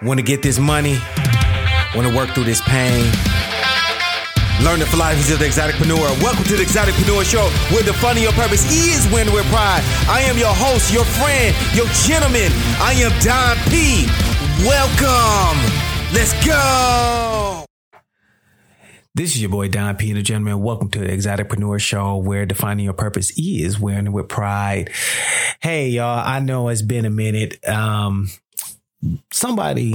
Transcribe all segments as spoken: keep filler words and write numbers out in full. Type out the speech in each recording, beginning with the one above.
Want to get this money? Want to work through this pain? Learn the philosophies of the Exoticpreneur. Welcome to the Exoticpreneur Show, where defining your purpose is winning with pride. I am your host, your friend, your gentleman. I am Don P. Welcome. Let's go. This is your boy Don P. the gentleman. Welcome to the Exoticpreneur Show, where defining your purpose is winning with pride. Hey, y'all. I know it's been a minute. Um, somebody.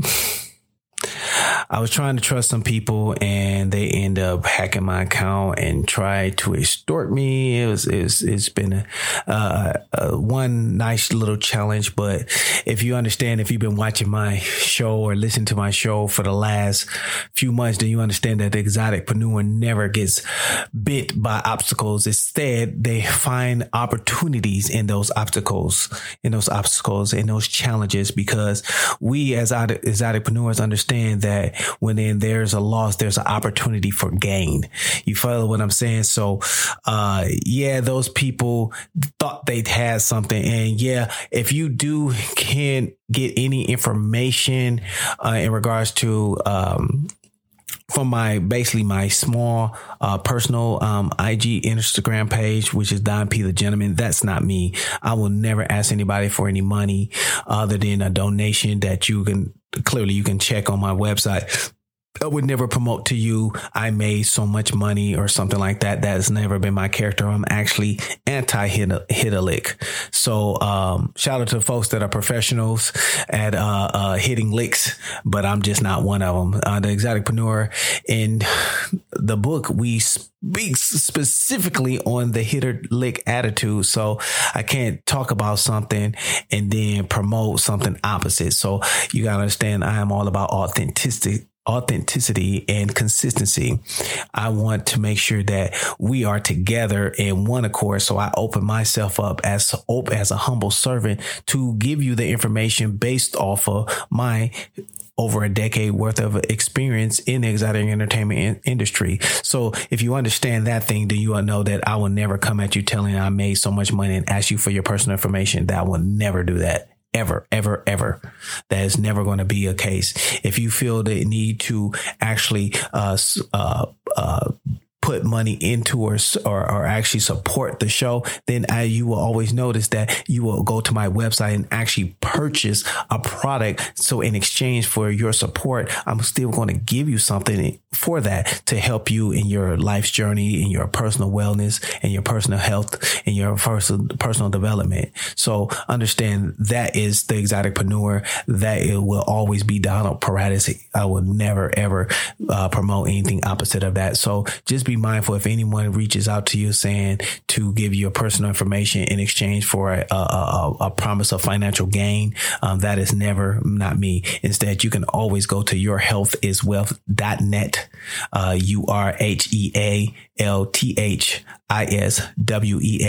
I was trying to trust some people and they end up hacking my account and try to extort me. It was, it was it's been a, uh, uh, one nice little challenge. But if you understand, if you've been watching my show or listening to my show for the last few months, then you understand that the Exoticpreneur never gets bit by obstacles. Instead, they find opportunities in those obstacles, in those obstacles, in those challenges, because we as Exoticpreneurs understand that when then there's a loss, there's an opportunity for gain. You follow what I'm saying? So, uh, yeah, those people thought they'd had something. And yeah, if you do can't get any information, uh, in regards to, um, from my, basically my small, uh, personal, um, I G Instagram page, which is Don P. the Gentleman. That's not me. I will never ask anybody for any money other than a donation that you can, clearly you can check on my website. I would never promote to you, I made so much money or something like that. That has never been my character. I'm actually anti-hit-a-lick. So, um, shout out to folks that are professionals at, uh, uh, hitting licks, but I'm just not one of them. Uh, the Exoticpreneur, in the book, we speak specifically on the hit-a-lick attitude. So I can't talk about something and then promote something opposite. So you gotta understand, I am all about authenticity. authenticity and consistency. I want to make sure that we are together in one accord. So I open myself up as as a humble servant to give you the information based off of my over a decade worth of experience in the exotic entertainment in- industry. So if you understand that thing, then you will know that I will never come at you telling you I made so much money and ask you for your personal information. That I will never do that. Ever, ever, ever. That is never going to be a case. If you feel the need to actually uh, uh, uh, put money into or, or or actually support the show, then I, you will always notice that you will go to my website and actually purchase a product. So in exchange for your support, I'm still going to give you something for that to help you in your life's journey, in your personal wellness, and your personal health, and your personal personal development. So understand that is the Exoticpreneur. That it will always be Donald Paratus. I will never ever uh, promote anything opposite of that. So just be mindful if anyone reaches out to you saying to give you your personal information in exchange for a, a, a, a promise of financial gain. Um, that is never not me. Instead, you can always go to your health is wealth dot net. Uh, U R H E A L T H I S W E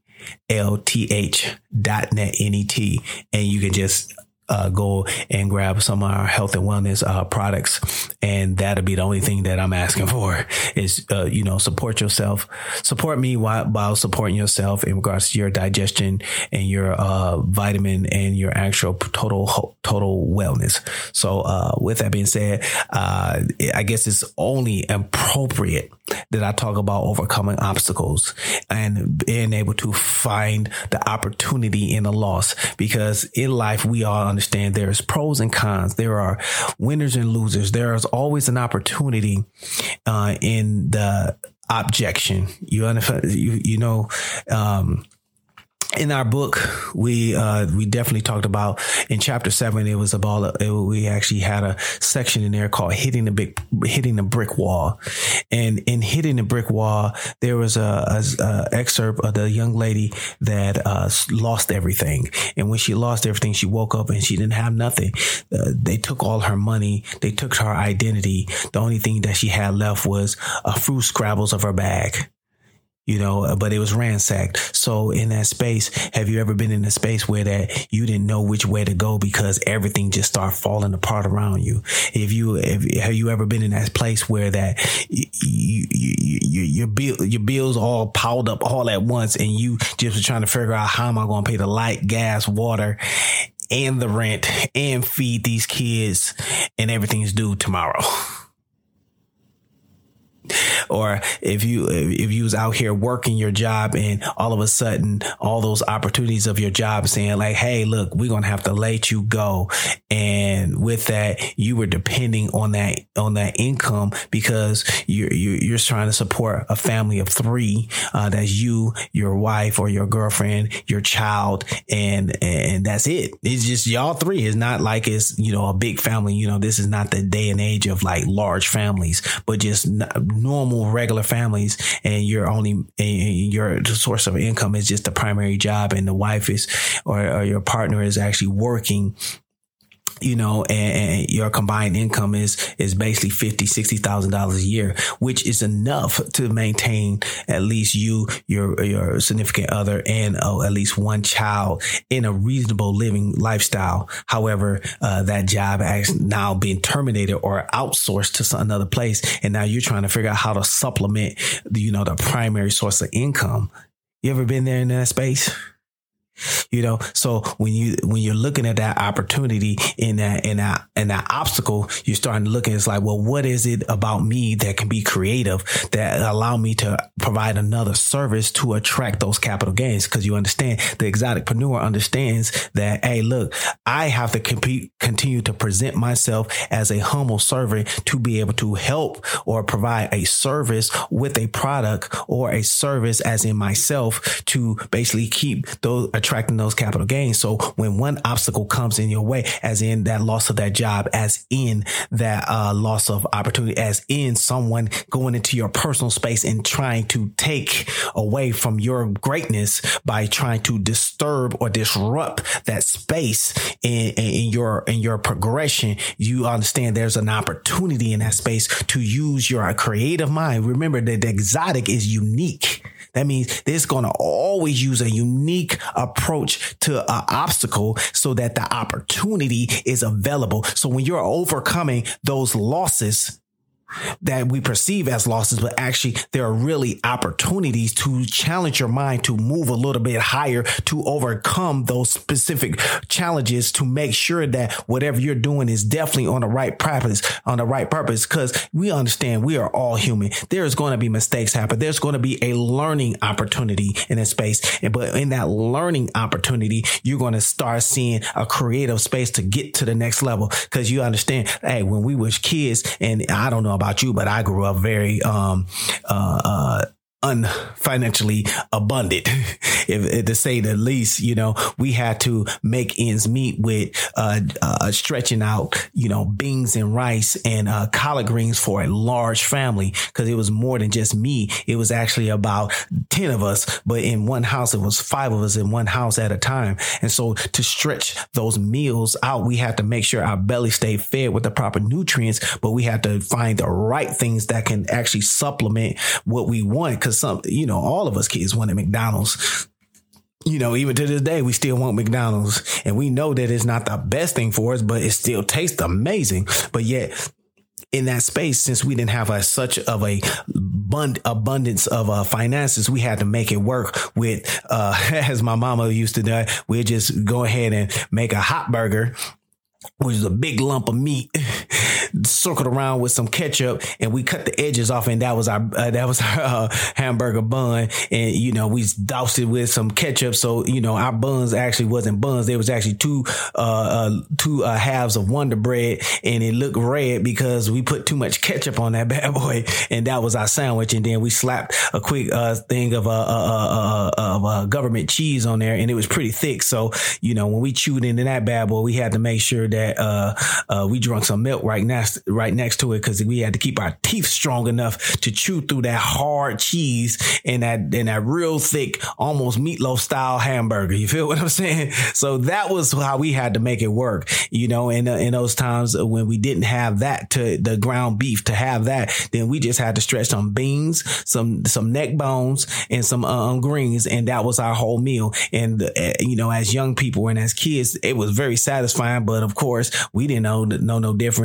A L T H dot net, N E T. And you can just Uh, go and grab some of our health and wellness uh, products. And that'll be the only thing that I'm asking for is, uh, you know, support yourself, support me while, while supporting yourself in regards to your digestion and your uh, vitamin and your actual total, total wellness. So uh, with that being said, uh, I guess it's only appropriate that I talk about overcoming obstacles and being able to find the opportunity in a loss, because in life, we all understand there's pros and cons. There are winners and losers. There is always an opportunity uh, in the objection. You understand? You, you know, um, in our book, we uh, we definitely talked about in chapter seven. It was about it, we actually had a section in there called hitting the big hitting the brick wall, and in hitting the brick wall, there was a, a, a excerpt of the young lady that uh, lost everything, and when she lost everything, she woke up and she didn't have nothing. Uh, they took all her money, they took her identity. The only thing that she had left was a few scrabbles of her bag. You know, but it was ransacked. So in that space, have you ever been in a space where that you didn't know which way to go because everything just started falling apart around you? If you, if, have you ever been in that place where that you, you, you, you, your bill, your bills all piled up all at once and you just were trying to figure out how am I going to pay the light, gas, water, and the rent and feed these kids, and everything's due tomorrow. Or if you if you was out here working your job and all of a sudden all those opportunities of your job saying like, hey, look, we're going to have to let you go. And with that, you were depending on that on that income because you're you're, you're trying to support a family of three. Uh, that's you, your wife or your girlfriend, your child. And and that's it. It's just y'all three. It's not like it's, you know, a big family. You know, this is not the day and age of like large families, but just normal regular families, and you're only and your source of income is just the primary job, and the wife is or, or your partner is actually working, you know, and, and your combined income is is basically fifty, sixty thousand dollars a year, which is enough to maintain at least you, your your significant other, and oh, at least one child in a reasonable living lifestyle. However, uh, that job has now been terminated or outsourced to another place, and now you're trying to figure out how to supplement, the, you know, the primary source of income. You ever been there in that space? You know, so when you when you're looking at that opportunity in that in that in that obstacle, you're starting to look at it's like, well, what is it about me that can be creative that allow me to provide another service to attract those capital gains? Because you understand, the exoticpreneur understands that, hey, look, I have to compete, continue to present myself as a humble servant to be able to help or provide a service with a product or a service as in myself to basically keep those attracting those capital gains. So when one obstacle comes in your way, as in that loss of that job, as in that uh, loss of opportunity, as in someone going into your personal space and trying to take away from your greatness by trying to disturb or disrupt that space in, in your in your progression, you understand there's an opportunity in that space to use your creative mind. Remember that the exotic is unique. That means it's going to always use a unique approach to an obstacle so that the opportunity is available. So when you're overcoming those losses that we perceive as losses, but actually there are really opportunities to challenge your mind to move a little bit higher, to overcome those specific challenges, to make sure that whatever you're doing is definitely on the right purpose, on the right purpose. Because we understand we are all human. There's going to be mistakes happen. There's going to be a learning opportunity in that space. But in that learning opportunity, you're going to start seeing a creative space to get to the next level. Because you understand, hey, when we were kids, and I don't know about you, but I grew up very um uh, uh unfinancially abundant, if, if to say the least. You know, we had to make ends meet with uh, uh stretching out, you know, beans and rice and uh collard greens for a large family, because it was more than just me. It was actually about ten of us, but in one house it was five of us in one house at a time. And so to stretch those meals out, we had to make sure our belly stayed fed with the proper nutrients, but we had to find the right things that can actually supplement what we want. Because some, you know, all of us kids wanted McDonald's. You know, even to this day, we still want McDonald's, and we know that it's not the best thing for us, but it still tastes amazing. But yet in that space, since we didn't have a, such of a bund- abundance of uh, finances, we had to make it work with, uh, as my mama used to do, we'd just go ahead and make a hot burger, which is a big lump of meat, circled around with some ketchup, and we cut the edges off, and that was our uh, that was our uh, hamburger bun. And you know, we doused it with some ketchup, so you know our buns actually wasn't buns; they was actually two uh, uh two uh, halves of Wonder Bread, and it looked red because we put too much ketchup on that bad boy, and that was our sandwich. And then we slapped a quick uh thing of uh, uh, uh, uh of uh, government cheese on there, and it was pretty thick. So you know, when we chewed into that bad boy, we had to make sure that uh uh we drank some milk right next right next to it, because we had to keep our teeth strong enough to chew through that hard cheese and that and that real thick, almost meatloaf style hamburger. You feel what I'm saying? So that was how we had to make it work, you know. And in, in those times when we didn't have that, to the ground beef to have that, then we just had to stretch some beans, some some neck bones, and some um, greens, and that was our whole meal. And uh, you know, as young people and as kids, it was very satisfying. But of course, we didn't know know no different until we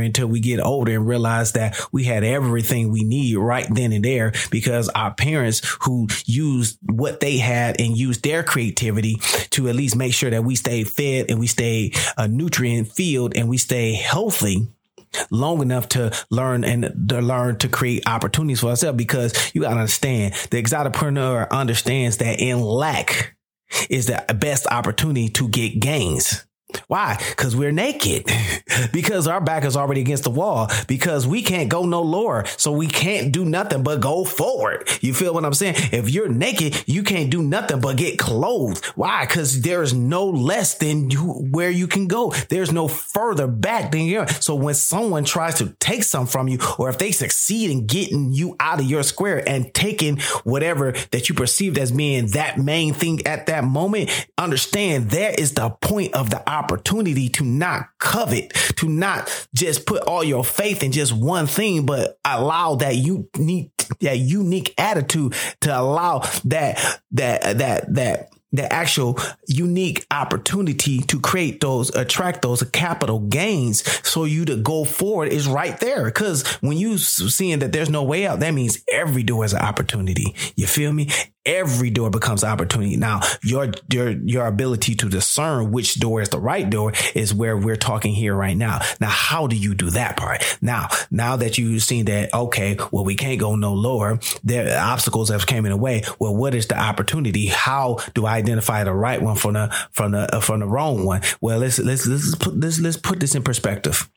get older and realize that we had everything we need right then and there because our parents who used what they had and used their creativity to at least make sure that we stay fed and we stay uh, nutrient filled and we stay healthy long enough to learn and to learn to create opportunities for ourselves. Because you got to understand, the exoticpreneur understands that in lack is the best opportunity to get gains. Why? Because we're naked, because our back is already against the wall, because we can't go no lower. So we can't do nothing but go forward. You feel what I'm saying? If you're naked, you can't do nothing but get clothed. Why? Because there's no less than you where you can go. There's no further back than you. So when someone tries to take something from you, or if they succeed in getting you out of your square and taking whatever that you perceived as being that main thing at that moment, understand that is the point of the opportunity to not covet, to not just put all your faith in just one thing, but allow that unique, that unique attitude to allow that, that, that, that, the actual unique opportunity to create those, attract those capital gains. So you to go forward is right there. Because when you seeing that there's no way out, that means every door is an opportunity. You feel me? Every door becomes opportunity. Now, your, your, your ability to discern which door is the right door is where we're talking here right now. Now, how do you do that part? Now, now that you've seen that, okay, well, we can't go no lower. There are obstacles that came in the way. Well, what is the opportunity? How do I identify the right one from the, from the, uh, from the wrong one? Well, let's, let's, let's put this, let's put this in perspective.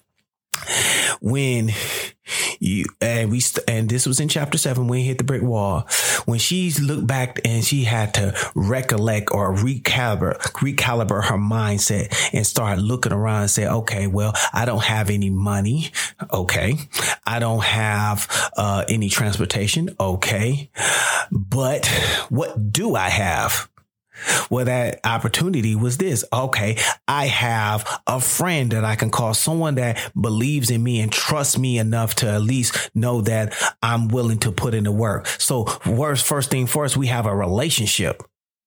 When you, and we, and this was in chapter seven, when he hit the brick wall, when she looked back and she had to recollect or recalibrate, recalibrate her mindset and start looking around and say, okay, well, I don't have any money. Okay. I don't have, uh, any transportation. Okay. But what do I have? Well, that opportunity was this. Okay, I have a friend that I can call, someone that believes in me and trusts me enough to at least know that I'm willing to put in the work. So first, first thing first, we have a relationship.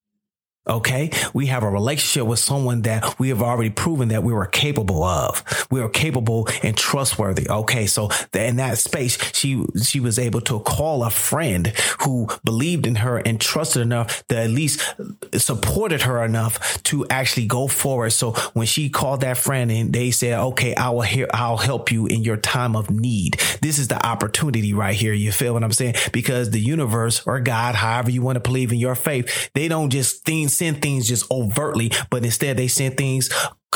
Okay, we have a relationship with someone that we have already proven that we were capable of. We were capable and trustworthy. Okay, so in that space, she she was able to call a friend who believed in her and trusted enough that at least supported her enough to actually go forward. So when she called that friend and they said, "Okay, I will hear, I'll help you in your time of need." This is the opportunity right here. You feel what I'm saying? Because the universe or God, however you want to believe in your faith, they don't just think. Send things just overtly, but instead they send things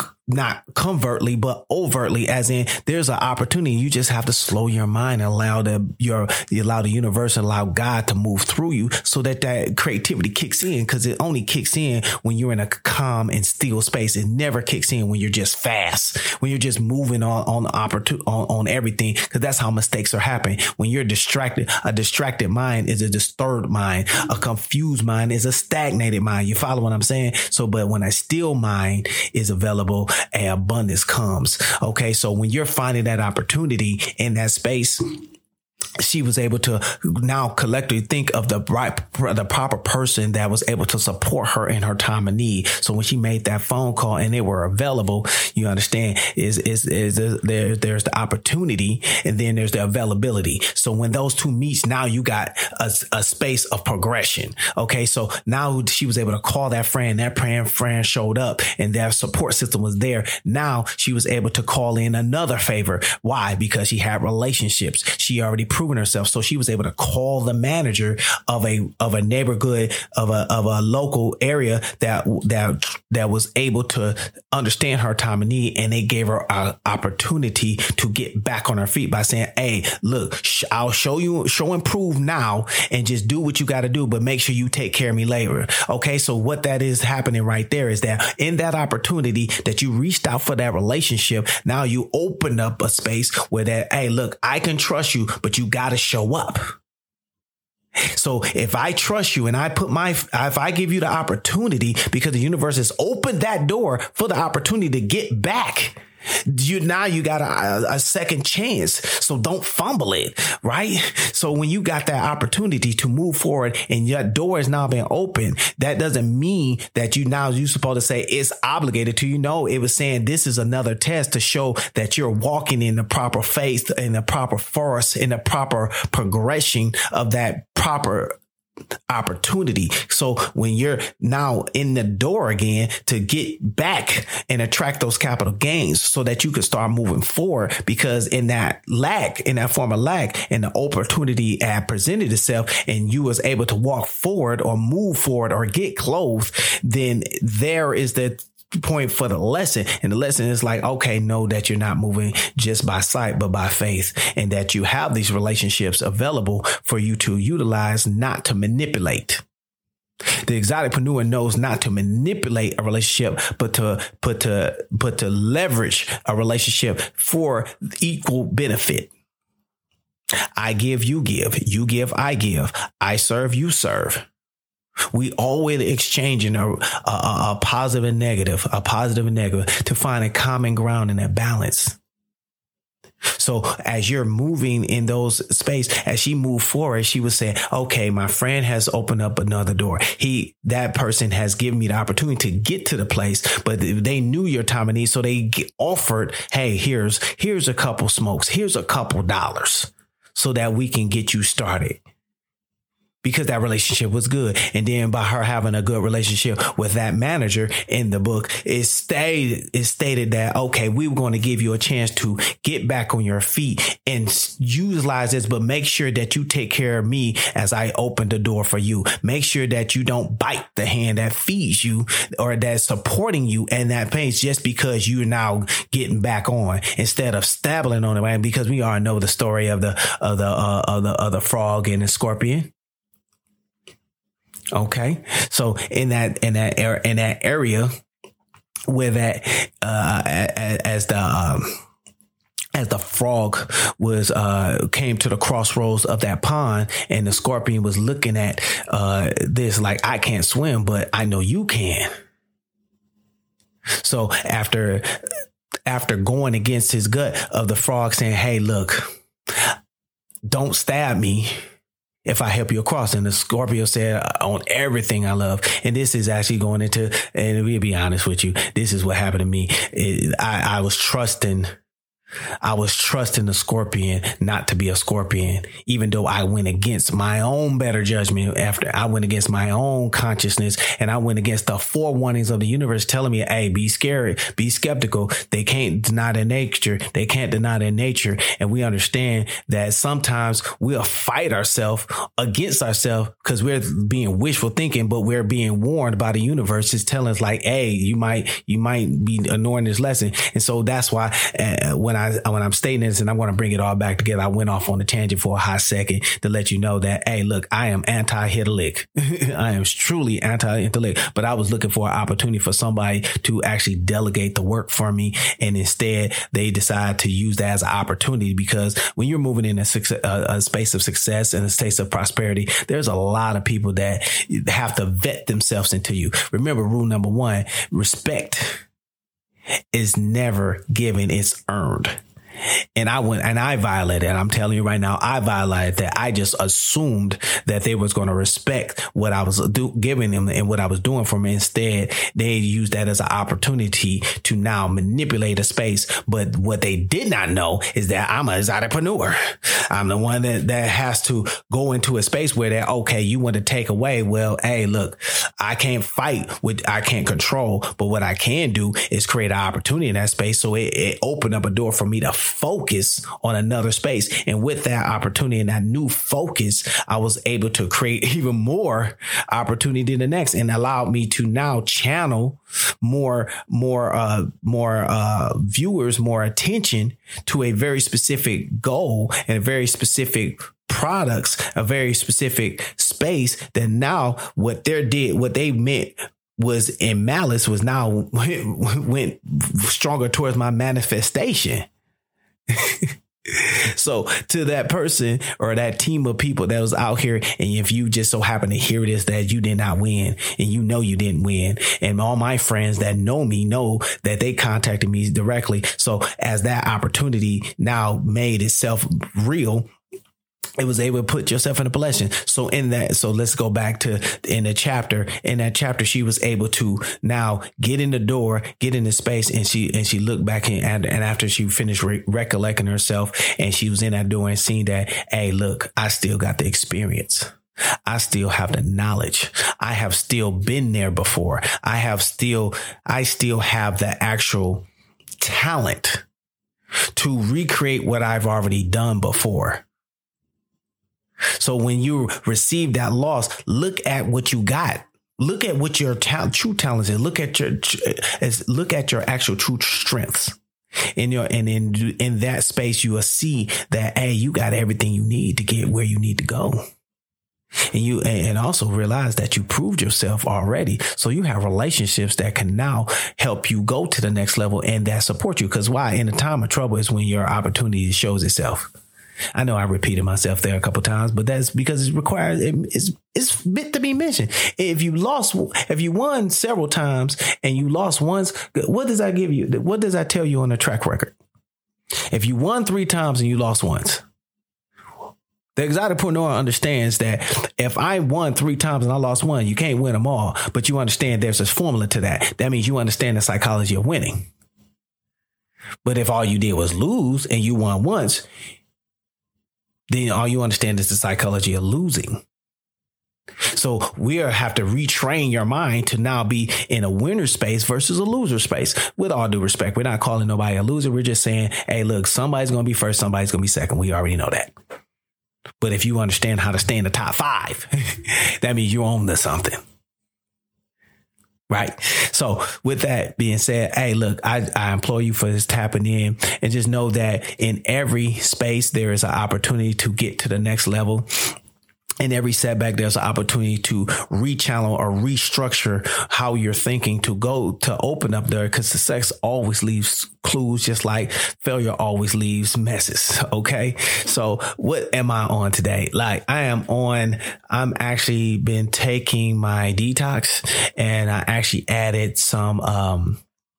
not covertly, but overtly, as in there's an opportunity. You just have to slow your mind and allow the, your, you allow the universe and allow God to move through you so that that creativity kicks in, because it only kicks in when you're in a calm and still space. It never kicks in when you're just fast, when you're just moving on, on the opportunity, on, on everything, because that's how mistakes are happening. When you're distracted, a distracted mind is a disturbed mind. A confused mind is a stagnated mind. You follow what I'm saying? So, but when a still mind is available, and abundance comes. Okay. So when you're finding that opportunity in that space, she was able to now collectively think of the right, the proper person that was able to support her in her time of need. So when she made that phone call and they were available, you understand, is, is, is there, there's the opportunity and then there's the availability. So when those two meets, now you got a, a space of progression. Okay. So now she was able to call that friend, that friend, friend showed up and their support system was there. Now she was able to call in another favor. Why? Because she had relationships. She already proven herself. So she was able to call the manager of a, of a neighborhood, of a, of a local area that, that, that was able to understand her time of need. And they gave her an opportunity to get back on her feet by saying, hey, look, sh- I'll show you, show and prove now and just do what you got to do, but make sure you take care of me later. Okay. So what that is happening right there is that in that opportunity that you reached out for that relationship, now you open up a space where that, hey, look, I can trust you, but you got to show up. So if I trust you and I put my, if I give you the opportunity, because the universe has opened that door for the opportunity to get back You now you got a, a second chance. So don't fumble it, right? So when you got that opportunity to move forward and your door has now been open, that doesn't mean that you now you're supposed to say it's obligated to you. No, it was saying this is another test to show that you're walking in the proper faith, in the proper force, in the proper progression of that proper opportunity. So when you're now in the door again to get back and attract those capital gains so that you can start moving forward, because in that lack, in that form of lack, and the opportunity had presented itself and you was able to walk forward or move forward or get close, then there is the point for the lesson. And the lesson is like, okay, know that you're not moving just by sight, but by faith, and that you have these relationships available for you to utilize, not to manipulate. The exoticpreneur knows not to manipulate a relationship, but to put to but to leverage a relationship for equal benefit. I give, you give, you give, I give, I serve, you serve. We always exchanging a, a, a positive and negative, a positive and negative to find a common ground in that balance. So as you're moving in those space, as she moved forward, she was saying, okay, my friend has opened up another door. He, that person has given me the opportunity to get to the place, but they knew your time of need. So they offered, hey, here's, here's a couple smokes. Here's a couple dollars so that we can get you started. Because that relationship was good. And then by her having a good relationship with that manager in the book, it stayed, it stated that, okay, we were going to give you a chance to get back on your feet and utilize this, but make sure that you take care of me as I open the door for you. Make sure that you don't bite the hand that feeds you or that's supporting you and that pays just because you're now getting back on instead of stabbing on it. Right? Because we already know the story of the, of the, uh, of the, of the frog and the scorpion. OK, so in that in that area, in that area where that uh, as the um, as the frog was uh, came to the crossroads of that pond and the scorpion was looking at uh, this like, I can't swim, but I know you can. So after after going against his gut of the frog saying, hey, look, don't stab me if I help you across. And the Scorpio said, on everything I love. And this is actually going into, and we'll be honest with you, this is what happened to me. It, I, I was trusting I was trusting the scorpion not to be a scorpion, even though I went against my own better judgment after I went against my own consciousness and I went against the forewarnings of the universe telling me, hey, be scared, be skeptical. They can't deny their nature. They can't deny their nature. And we understand that sometimes we'll fight ourselves against ourselves because we're being wishful thinking, but we're being warned by the universe. It's telling us like, hey, you might, you might be ignoring this lesson. And so that's why uh, when I I, when I'm stating this and I want to bring it all back together, I went off on a tangent for a hot second to let you know that, hey, look, I am anti-intellect. I am truly anti-intellect, but I was looking for an opportunity for somebody to actually delegate the work for me. And instead they decide to use that as an opportunity, because when you're moving in a, success, a, a space of success and a space of prosperity, there's a lot of people that have to vet themselves into you. Remember rule number one, respect is never given, it's earned. And I went and I violated it. I'm telling you right now, I violated that. I just assumed that they was going to respect what I was do, giving them and what I was doing for them. Instead, they used that as an opportunity to now manipulate a space. But what they did not know is that I'm an exoticpreneur. I'm the one that, that has to go into a space where that, okay, you want to take away. Well, hey, look, I can't fight with, I can't control, but what I can do is create an opportunity in that space. So it, it opened up a door for me to focus on another space. And with that opportunity and that new focus, I was able to create even more opportunity in the next and allowed me to now channel more, more, uh, more, uh, viewers, more attention to a very specific goal and a very specific products, a very specific space that now what they did, what they meant was in malice was now went, went stronger towards my manifestation. So to that person or that team of people that was out here, and if you just so happen to hear this, that you did not win and you know you didn't win, and all my friends that know me know that they contacted me directly. So as that opportunity now made itself real, it was able to put yourself in a position. So in that, so let's go back to in the chapter. In that chapter, she was able to now get in the door, get into space, and she and she looked back in, and, and after she finished re- recollecting herself, and she was in that door and seen that, hey, look, I still got the experience. I still have the knowledge. I have still been there before. I have still, I still have the actual talent to recreate what I've already done before. So when you receive that loss, look at what you got. Look at what your ta- true talents is. Look at your look at your actual true strengths. In your and in in that space, you will see that, hey, you got everything you need to get where you need to go. And you and also realize that you proved yourself already. So you have relationships that can now help you go to the next level and that support you. Because why? In the time of trouble is when your opportunity shows itself. I know I repeated myself there a couple of times, but that's because it requires it, it's it's meant to be mentioned. If you lost, if you won several times and you lost once, what does that give you? What does that tell you on the track record? If you won three times and you lost once, the exoticpreneur understands that if I won three times and I lost one, you can't win them all. But you understand there's a formula to that. That means you understand the psychology of winning. But if all you did was lose and you won once, then all you understand is the psychology of losing. So we have to retrain your mind to now be in a winner space versus a loser space. With all due respect, we're not calling nobody a loser. We're just saying, hey, look, somebody's going to be first, somebody's going to be second. We already know that. But if you understand how to stay in the top five, that means you own to something. Right. So with that being said, hey, look, I, I implore you for this tapping in and just know that in every space, there is an opportunity to get to the next level. In every setback, there's an opportunity to rechannel or restructure how you're thinking to go to open up there, because success always leaves clues, just like failure always leaves messes. OK, so what am I on today? Like I am on I'm actually been taking my detox, and I actually added some um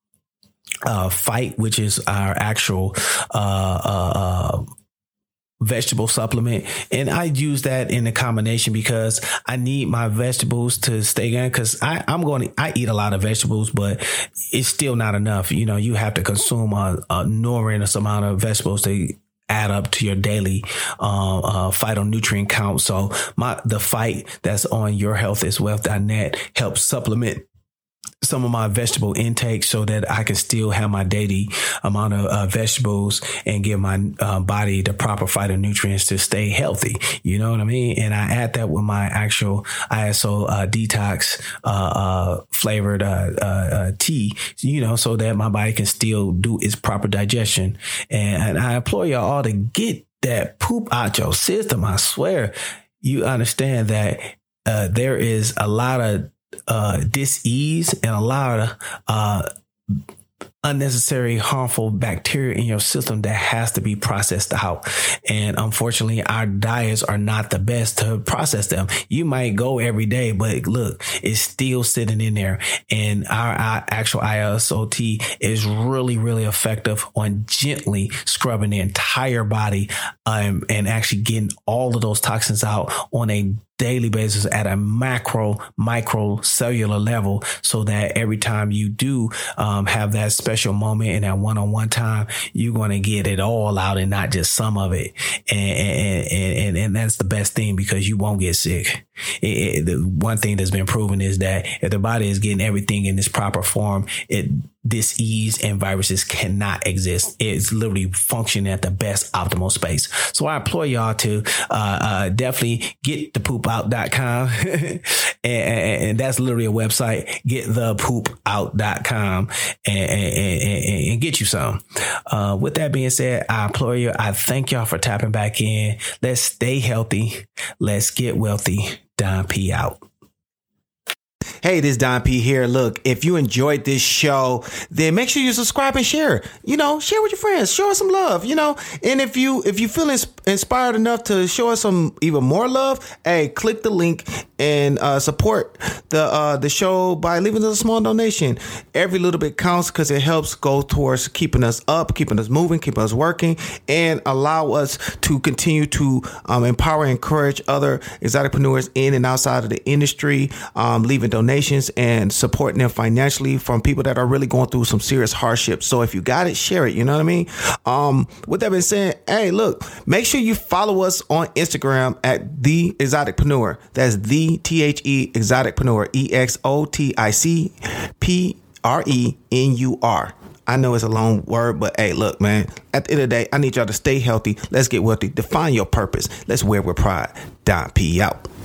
uh Fight, which is our actual uh uh, uh vegetable supplement. And I use that in a combination because I need my vegetables to stay in, because I I'm going to, I eat a lot of vegetables, but it's still not enough. You know, you have to consume a, a enormous amount of vegetables to add up to your daily uh, uh, phytonutrient count. So my the Fight that's on your health is wealth dot net helps supplement some of my vegetable intake so that I can still have my daily amount of uh, vegetables and give my uh, body the proper phytonutrients to stay healthy. You know what I mean? And I add that with my actual I S O uh, detox uh, uh, flavored uh, uh, uh, tea, you know, so that my body can still do its proper digestion. And, and I implore y'all all to get that poop out your system. I swear, you understand that uh, there is a lot of uh, dis-ease and a lot of uh, unnecessary harmful bacteria in your system that has to be processed out. And unfortunately, our diets are not the best to process them. You might go every day, but look, it's still sitting in there. And our, our actual I S O T is really, really effective on gently scrubbing the entire body um, and actually getting all of those toxins out on a daily basis at a macro, micro cellular level, so that every time you do um, have that special moment and that one-on-one time, you're going to get it all out and not just some of it. And, and, and, and that's the best thing, because you won't get sick. It, it, the one thing that's been proven is that if the body is getting everything in its proper form, it dis-ease and viruses cannot exist. It's literally functioning at the best optimal space. So I implore y'all to uh, uh, definitely get the poop out dot com. and, and, and that's literally a website, get the poop out dot com, and, and, and, and get you some. Uh, with that being said, I implore you, I thank y'all for tapping back in. Let's stay healthy. Let's get wealthy. Don P out. Hey, this is Don P here. Look, if you enjoyed this show, then make sure you subscribe and share. You know, share with your friends. Show us some love, you know. And if you if you feel ins- inspired enough to show us some even more love, hey, click the link and uh, support the uh, the show by leaving us a small donation. Every little bit counts because it helps go towards keeping us up, keeping us moving, keeping us working, and allow us to continue to um, empower and encourage other exoticpreneurs in and outside of the industry, um, leaving donations and supporting them financially from people that are really going through some serious hardships. So if you got it, share it. You know what I mean? Um, with that being said, hey, look, make sure you follow us on Instagram at The Exoticpreneur. That's the T H E Exoticpreneur, E X O T I C P R E N U R. I know it's a long word, but hey, look, man, at the end of the day, I need y'all to stay healthy. Let's get wealthy. Define your purpose. Let's wear with pride. Don P out.